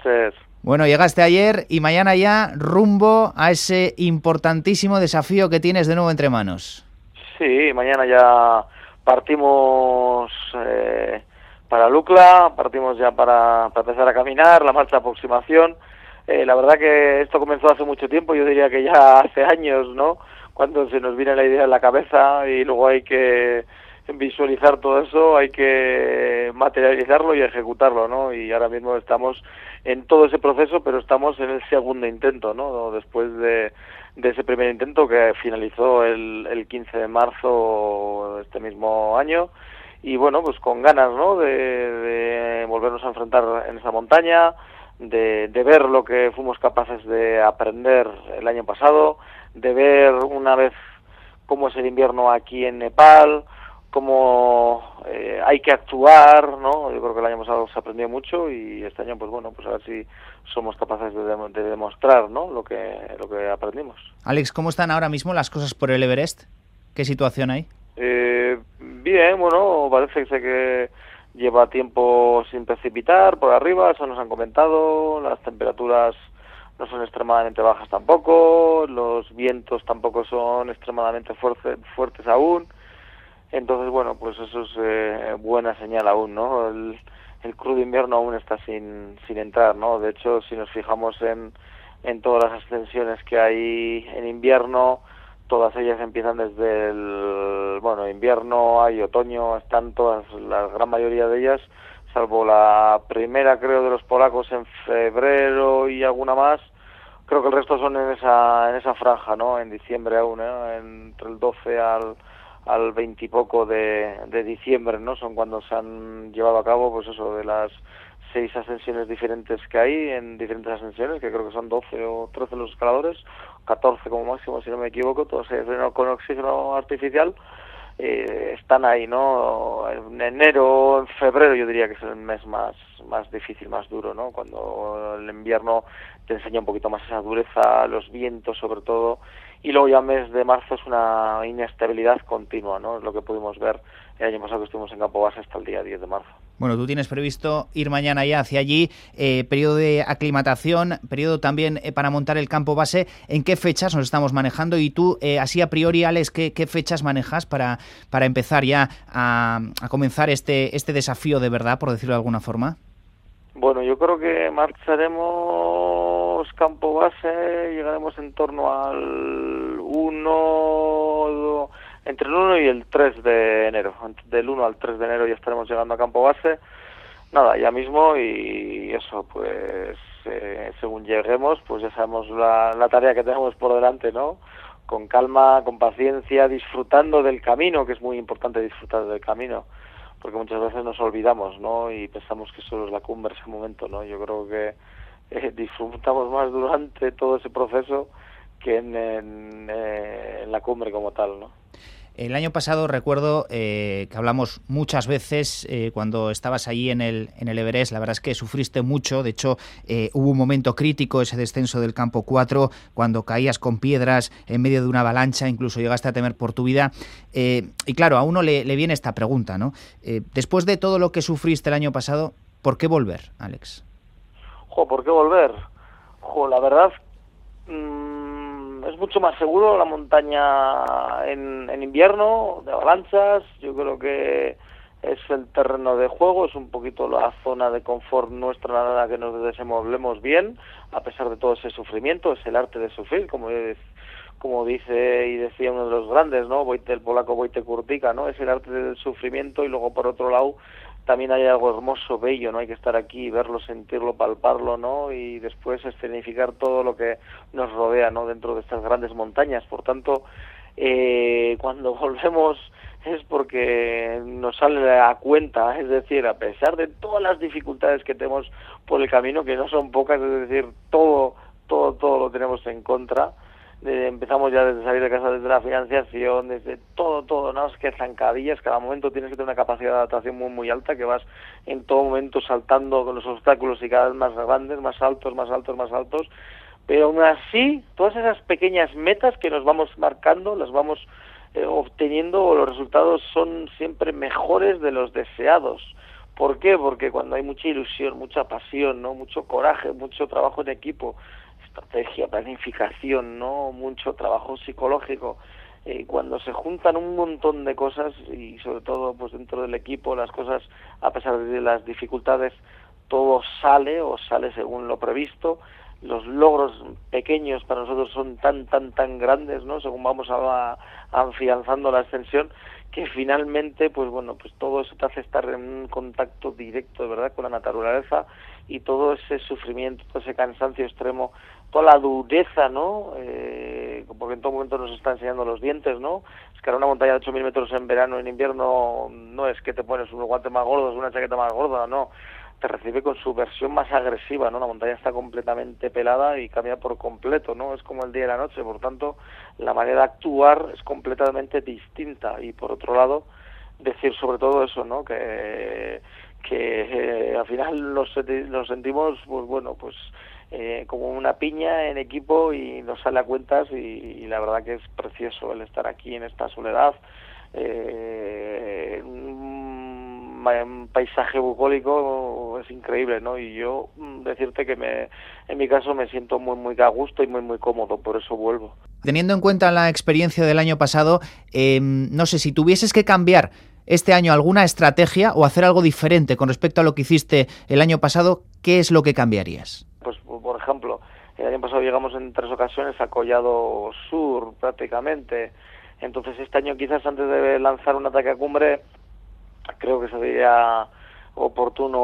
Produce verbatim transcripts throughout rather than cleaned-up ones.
noches. Bueno, llegaste ayer y mañana ya rumbo a ese importantísimo desafío que tienes de nuevo entre manos. Sí, mañana ya partimos eh, para Lucla, partimos ya para, para empezar a caminar, la marcha de aproximación. Eh, la verdad que esto comenzó hace mucho tiempo, yo diría que ya hace años, ¿no? Cuando se nos viene la idea en la cabeza y luego hay que visualizar todo eso, hay que materializarlo y ejecutarlo, ¿no? Y ahora mismo estamos en todo ese proceso, pero estamos en el segundo intento, ¿no? Después de, de ese primer intento que finalizó el, el quince de marzo de este mismo año, y bueno, pues con ganas, ¿no? De, de volvernos a enfrentar en esa montaña, de, de ver lo que fuimos capaces de aprender el año pasado, de ver una vez cómo es el invierno aquí en Nepal, cómo eh, hay que actuar, ¿no? Yo creo que el año pasado se aprendió mucho y este año, pues bueno, pues a ver si somos capaces de, de, de demostrar, ¿no? Lo que lo que aprendimos. Alex, ¿cómo están ahora mismo las cosas por el Everest? ¿Qué situación hay? Eh, bien, bueno, parece que lleva tiempo sin precipitar por arriba, eso nos han comentado, las temperaturas no son extremadamente bajas tampoco, los vientos tampoco son extremadamente fuerte, fuertes aún. Entonces, bueno, pues eso es eh, buena señal aún, ¿no? El, el crudo invierno aún está sin sin entrar, ¿no? De hecho, si nos fijamos en, en todas las ascensiones que hay en invierno, todas ellas empiezan desde el, bueno, invierno, hay otoño, están todas, la gran mayoría de ellas, salvo la primera, creo, de los polacos en febrero y alguna más, creo que el resto son en esa en esa franja, ¿no? En diciembre aún, ¿eh? Entre el doce al al veinte y poco de, de diciembre, ¿no? Son cuando se han llevado a cabo, pues eso, de las seis ascensiones diferentes que hay, en diferentes ascensiones, que creo que son doce o trece los escaladores, catorce como máximo, si no me equivoco, todos con oxígeno artificial, eh, están ahí, ¿no? En enero, en febrero, yo diría que es el mes más, más difícil, más duro, ¿no? Cuando el invierno te enseña un poquito más esa dureza, los vientos sobre todo, y luego ya mes de marzo es una inestabilidad continua, ¿no? Es lo que pudimos ver el año pasado que estuvimos en Campo Base hasta el día diez de marzo. Bueno, tú tienes previsto ir mañana ya hacia allí, eh, periodo de aclimatación, periodo también eh, para montar el campo base. ¿En qué fechas nos estamos manejando? Y tú, eh, así a priori, Alex, ¿qué, qué fechas manejas para, para empezar ya a, a comenzar este, este desafío de verdad, por decirlo de alguna forma? Bueno, yo creo que marcharemos campo base, llegaremos en torno al uno, entre el uno y el tres de enero. Del uno al tres de enero ya estaremos llegando a campo base. Nada, ya mismo, y eso, pues eh, según lleguemos, pues ya sabemos la, la tarea que tenemos por delante, ¿no? Con calma, con paciencia, disfrutando del camino, que es muy importante disfrutar del camino, porque muchas veces nos olvidamos, ¿no? Y pensamos que solo es la cumbre ese momento, ¿no? Yo creo que eh, disfrutamos más durante todo ese proceso que en, en, eh, en la cumbre como tal, ¿no? El año pasado recuerdo eh, que hablamos muchas veces eh, cuando estabas allí en el, en el Everest. La verdad es que sufriste mucho. De hecho, eh, hubo un momento crítico, ese descenso del campo cuatro, cuando caías con piedras en medio de una avalancha, incluso llegaste a temer por tu vida. Eh, y claro, a uno le, le viene esta pregunta, ¿no? Eh, después de todo lo que sufriste el año pasado, ¿por qué volver, Alex? Jo, ¿por qué volver? Jo, la verdad... Mmm... es mucho más seguro la montaña en, en invierno, de avalanchas. Yo creo que es el terreno de juego, es un poquito la zona de confort nuestra en la que nos desenvolvemos bien, a pesar de todo ese sufrimiento, es el arte de sufrir, como, como dice y decía uno de los grandes, ¿no? Wojtek, el polaco Wojtek Kurtyka, ¿no? Es el arte del sufrimiento, y luego por otro lado también hay algo hermoso, bello, ¿no? Hay que estar aquí, verlo, sentirlo, palparlo, ¿no? Y después escenificar todo lo que nos rodea, ¿no? Dentro de estas grandes montañas. Por tanto, eh, cuando volvemos es porque nos sale a cuenta, es decir, a pesar de todas las dificultades que tenemos por el camino, que no son pocas, es decir, todo, todo, todo lo tenemos en contra. De, empezamos ya desde salir de casa, desde la financiación, desde todo, todo, nada más que zancadillas. Cada momento tienes que tener una capacidad de adaptación muy, muy alta, que vas en todo momento saltando con los obstáculos y cada vez más grandes, más altos, más altos, más altos. Pero aún así, todas esas pequeñas metas que nos vamos marcando, las vamos eh, obteniendo, los resultados son siempre mejores de los deseados. ¿Por qué? Porque cuando hay mucha ilusión, mucha pasión, ¿no? Mucho coraje, mucho trabajo en equipo, estrategia, planificación, ¿no? Mucho trabajo psicológico, eh, cuando se juntan un montón de cosas y sobre todo pues dentro del equipo las cosas, a pesar de las dificultades, todo sale o sale según lo previsto. Los logros pequeños para nosotros son tan, tan, tan grandes, ¿no? Según vamos a, a, afianzando la ascensión, que finalmente, pues bueno, pues todo eso te hace estar en un contacto directo, de verdad, con la naturaleza, y todo ese sufrimiento, todo ese cansancio extremo, toda la dureza, ¿no? Eh, porque en todo momento nos está enseñando los dientes, ¿no? Escalar una montaña de ocho mil metros en verano, en invierno, no es que te pones unos guantes más gordos, una chaqueta más gorda, no. Te recibe con su versión más agresiva, ¿no? La montaña está completamente pelada y cambia por completo, ¿no? Es como el día y la noche, por tanto, la manera de actuar es completamente distinta. Y por otro lado, decir sobre todo eso, ¿no? Que, que eh, al final nos, nos sentimos, pues bueno, pues eh, como una piña en equipo y nos sale a cuentas, y, y la verdad que es precioso el estar aquí en esta soledad, eh, un paisaje bucólico, es increíble, ¿no? Y yo decirte que me, en mi caso me siento muy muy a gusto y muy muy cómodo, por eso vuelvo. Teniendo en cuenta la experiencia del año pasado, eh, no sé, si tuvieses que cambiar este año alguna estrategia o hacer algo diferente con respecto a lo que hiciste el año pasado, ¿qué es lo que cambiarías? Pues por ejemplo, el año pasado llegamos en tres ocasiones a Collado Sur prácticamente, entonces este año quizás antes de lanzar un ataque a cumbre creo que sería oportuno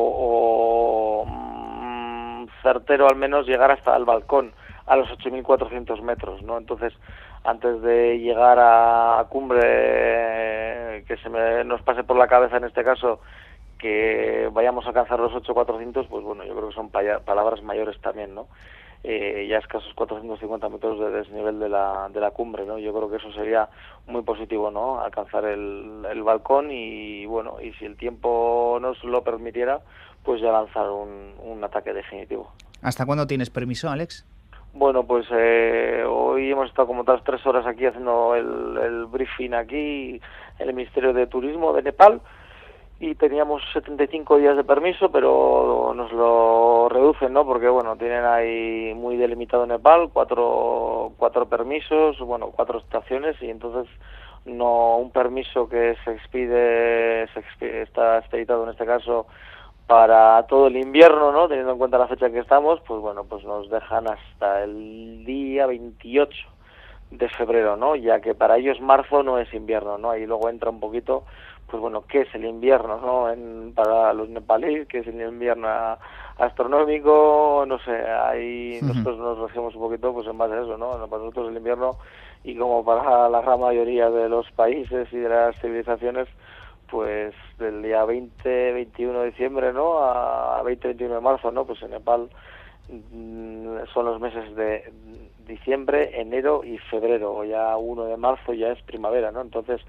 o mm, certero al menos llegar hasta el balcón, a los ocho mil cuatrocientos metros, ¿no? Entonces, antes de llegar a, a cumbre, que se me, nos pase por la cabeza en este caso que vayamos a alcanzar los ocho mil cuatrocientos, pues bueno, yo creo que son paya, palabras mayores también, ¿no? Eh, ya escasos cuatrocientos cincuenta metros de desnivel de la de la cumbre, ¿no? Yo creo que eso sería muy positivo, ¿no? Alcanzar el, el balcón y bueno, y si el tiempo nos lo permitiera, pues ya lanzar un, un ataque definitivo. ¿Hasta cuándo tienes permiso, Alex? Bueno, pues eh, hoy hemos estado como otras tres horas aquí haciendo el, el briefing aquí en el Ministerio de Turismo de Nepal, y teníamos setenta y cinco días de permiso, pero nos lo reducen, ¿no? Porque, bueno, tienen ahí muy delimitado Nepal, cuatro, cuatro permisos, bueno, cuatro estaciones, y entonces no un permiso que se expide, se expide, está expeditado en este caso para todo el invierno, ¿no? Teniendo en cuenta la fecha en que estamos, pues bueno, pues nos dejan hasta el día veintiocho de febrero, ¿no? Ya que para ellos marzo no es invierno, ¿no? Ahí luego entra un poquito, pues bueno, ¿qué es el invierno, no? En, para los nepalíes, ¿qué es el invierno astronómico? No sé, ahí uh-huh. Nosotros nos regimos un poquito pues en base a eso, ¿no? Para nosotros el invierno, y como para la gran mayoría de los países y de las civilizaciones, pues del día veinte, veintiuno de diciembre, ¿no? A veinte, veintiuno de marzo, ¿no? Pues en Nepal mmm, son los meses de diciembre, enero y febrero, o ya uno de marzo ya es primavera, ¿no? Entonces,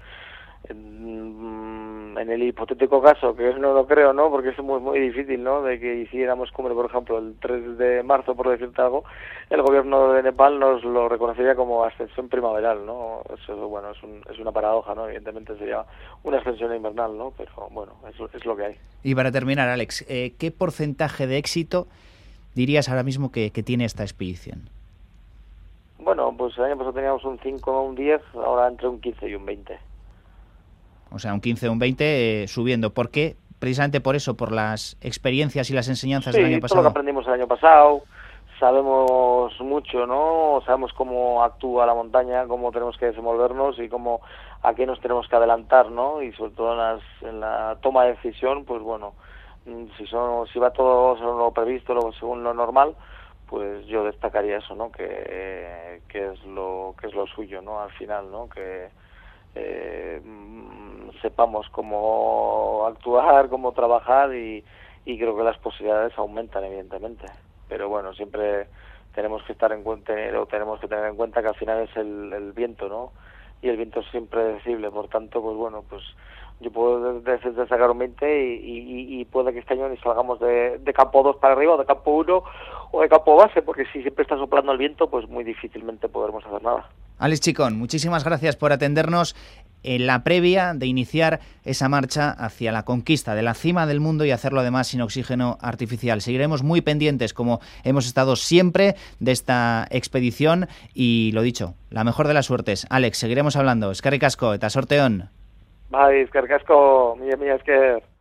en, en el hipotético caso, que no lo creo, ¿no? Porque es muy muy difícil, ¿no? De que hiciéramos cumbre, por ejemplo, el tres de marzo, por decirte algo, el gobierno de Nepal nos lo reconocería como ascensión primaveral, ¿no? Eso, bueno, es, un, es una paradoja, ¿no? Evidentemente sería una ascensión invernal, ¿no? Pero bueno, es, es lo que hay. Y para terminar, Alex, eh, ¿qué porcentaje de éxito dirías ahora mismo que, que tiene esta expedición? Bueno, pues el año pasado teníamos un cinco o un diez, ahora entre un quince y un veinte. O sea, un quince o un veinte eh, subiendo. ¿Por qué? Precisamente por eso, por las experiencias y las enseñanzas sí, del año pasado. Todo lo que aprendimos el año pasado, sabemos mucho, ¿no? Sabemos cómo actúa la montaña, cómo tenemos que desenvolvernos y cómo a qué nos tenemos que adelantar, ¿no? Y sobre todo en, las, en la toma de decisión, pues bueno, si son, si va todo según lo previsto, lo, según lo normal, pues yo destacaría eso, ¿no? Que, que es lo que es lo suyo, ¿no? Al final, ¿no? Que eh, sepamos cómo actuar, cómo trabajar, y, y creo que las posibilidades aumentan, evidentemente. Pero bueno, siempre tenemos que estar en cuenta, o tenemos que tener en cuenta que al final es el, el viento, ¿no? Y el viento es impredecible, por tanto, pues bueno, pues yo puedo decir de sacar un veinte y, y, y puede que este año ni salgamos de, de campo dos para arriba, o de campo uno, o de campo base, porque si siempre está soplando el viento, pues muy difícilmente podremos hacer nada. Alex Chicón, muchísimas gracias por atendernos en la previa de iniciar esa marcha hacia la conquista de la cima del mundo y hacerlo además sin oxígeno artificial. Seguiremos muy pendientes, como hemos estado siempre, de esta expedición y, lo dicho, la mejor de las suertes. Alex, seguiremos hablando. Eskerrik asko eta sorte on. Bai, eskerrik asko, mila mila esker.